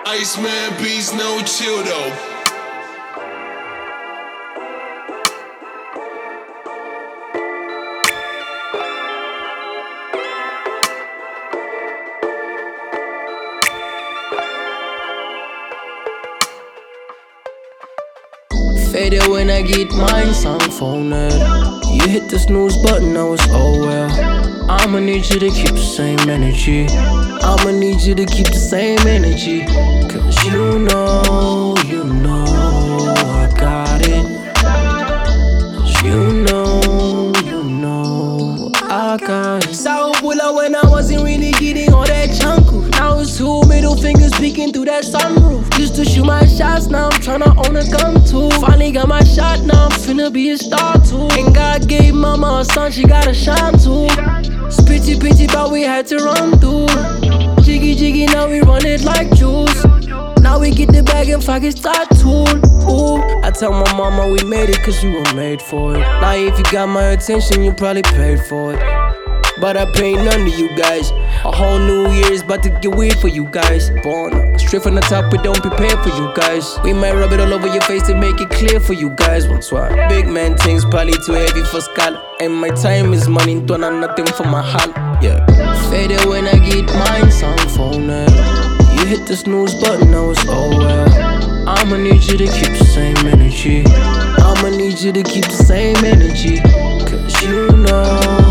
Iceman beats, no chill though. Faded when I get mine, some phone it. You hit the snooze button, now it's oh well. I'ma need you to keep the same energy. I'ma need you to keep the same energy. Cause you know I got it. Cause you know I got it. Sour pull when I wasn't really getting all that chunku. Now it's two middle fingers peeking through that sunroof. Used to shoot my shots, now I'm tryna own a gun too. Finally got my shot, now I'm finna be a star too. And God gave mama a son, she gotta shine too. Spitty, but we had to run through. Jiggy, now we run it like juice. Now we get the bag and fuck it start tool. Ooh, I tell my mama we made it cause you were made for it. Now if you got my attention, you probably paid for it. But I pay none to you guys. A whole new year's about to get weird for you guys. Born straight from the top, we don't prepare for you guys. We might rub it all over your face to make it clear for you guys. Once why big man things probably too heavy for scala. And my time is money, don't have nothing for my hal. Yeah, faded when I get mine, some phone it. You hit the snooze button, now it's oh well. I'ma need you to keep the same energy. I'ma need you to keep the same energy. Cause you know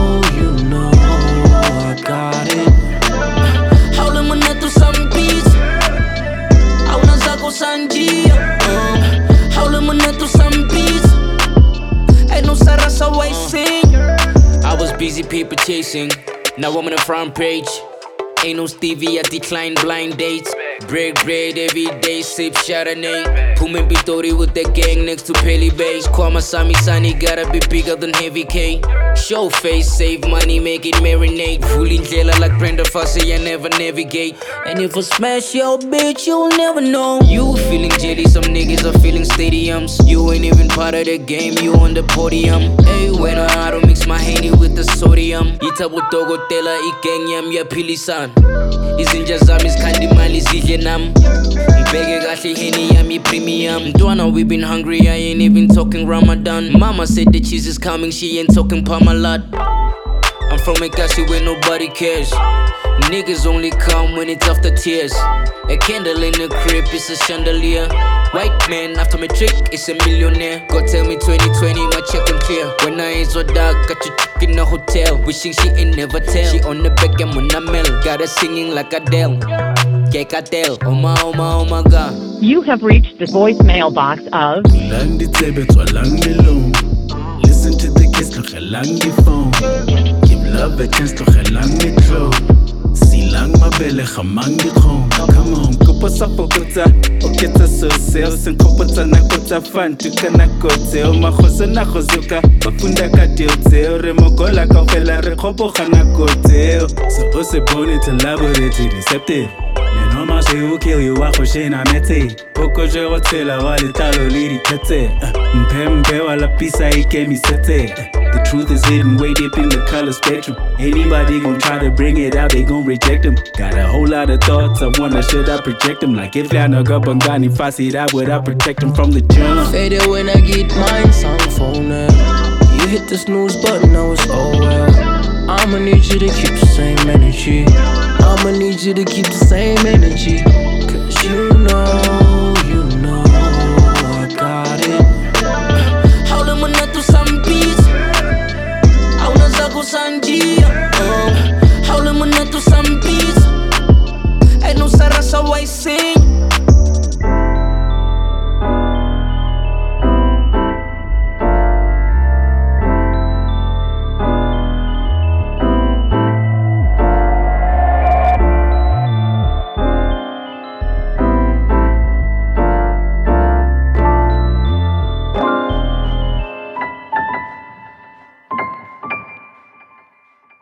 I got it. Haula moneto sampis. Hauna zako sanjia. Haula moneto sampis. Ain't no sarasa way sing. I was busy paper chasing. Now I'm on the front page. Ain't no Stevie, I decline blind dates. Break bread every day, sip Chardonnay. Pumin Bitori with the gang next to Pelly Bass. Kwama Sami Sani gotta be bigger than Heavy K. Show face, save money, make it marinate. Fooling jailer like Brenda Fassie, I never navigate. And if I smash your bitch, you'll never know. You feeling jelly, some niggas are feeling stadiums. You ain't even part of the game, you on the podium. Hey, when I don't mix my Henny with the sodium. Itabutogo tela ikenyam ya pilisan. Izinja zami skandi mali zidle nam. Mbege kahle Henny yami premium. Mntwana, we been hungry, I ain't even talking Ramadan. Mama said the cheese is coming, she ain't talking Parmalat. I'm from Ekasi where nobody cares. Niggas only come when it's after tears. A candle in the crib is a chandelier. White man after my trick is a millionaire. God tell me 2020 my check and clear. When I ain't so dark, got you took in a hotel. Wishing she ain't never tell. She on the back and when I mel. Got her singing like Adele. Kekatel, oh my god. You have reached the voicemail box of Listen to the kiss, look a lang phone. Give love a chance, look a lang flow. Silang mabele khamangi khom. Come on, kopasa pokota, oketa so sales and kopota na kota fan tukana kote o makhosa na khozuka bafunda ka teo re mogola ka fela re khopo khana kote so se bone to laboratory deceptive. Man, on my shit will kill you, I push in, I'm at it. Poco je rotela, wale talo liri tete. Mpembe wala pisa ike mi sete. The truth is hidden way deep in the color spectrum. Anybody gon' try to bring it out, they gon' reject them. Got a whole lot of thoughts, I wonder should I project them. Like if I know Gabangani Fasi, that would I protect them from the jump. Faded when I get mine, some phone it. You hit the snooze button, now it's oh well. I'ma need you to keep the same energy. I'ma need you to keep the same energy. Cause you know